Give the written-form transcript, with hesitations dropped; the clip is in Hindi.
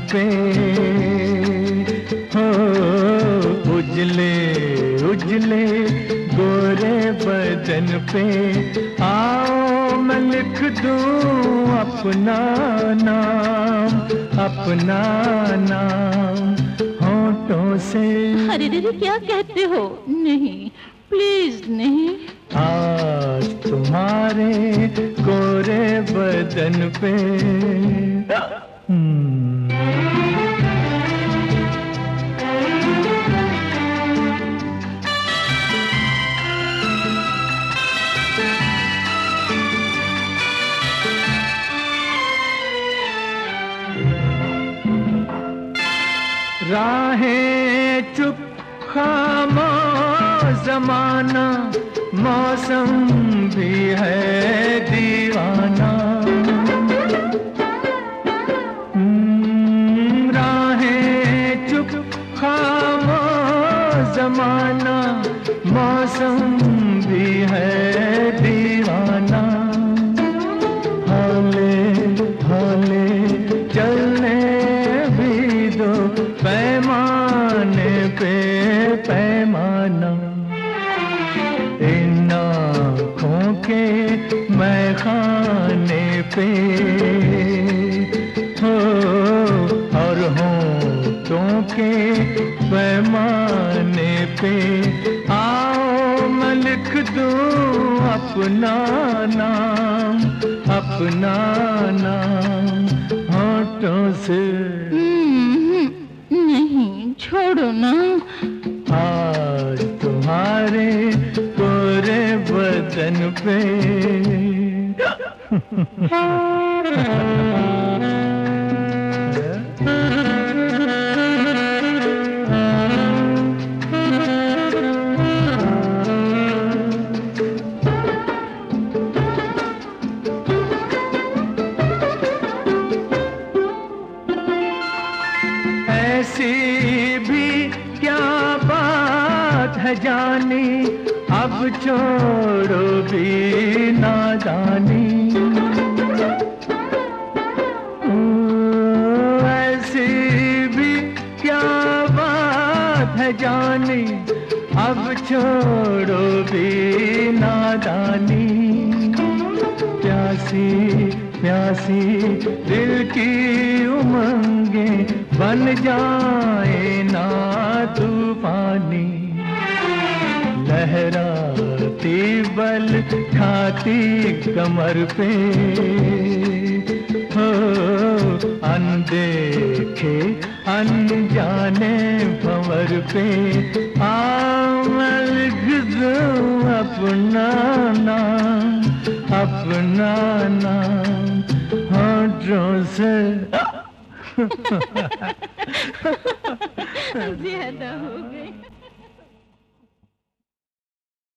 पे हो, उजले उजले गोरे बदन पे आओ मैं लिख दूं अपना नाम, अपना नाम होठों से। अरे दीदी क्या कहते हो? नहीं प्लीज नहीं। आज तुम्हारे गोरे बदन पे राहें चुप खामोश ज़माना, मौसम भी है दीवाना। राहें चुप खामोश ज़माना, मौसम भी है दीवाना। हौले हौले चलने भी दो, पैमाने पे पैमाना। इन आँखों के मैं खाने पे हो, और होठों के पैमाने पे आओ मैं लिख दूं अपना नाम, अपना नाम होठों से। नहीं छोड़ो ना। आज तुम्हारे गोरे बदन पे ऐसी भी क्या बात है जानी, अब छोड़ो भी नादानी। ऐसी भी क्या बात है जानी, अब छोड़ो भी नादानी। प्यासी प्यासी दिल की उमंगे बन जाए ना तूफानी। लहराती बल खाती कमर पे हो, अनदेखे अनजाने भंवर पे आओ मैं लिख दूं अपना नाम, अपना नाम होठों से। ज्यादा हो गई।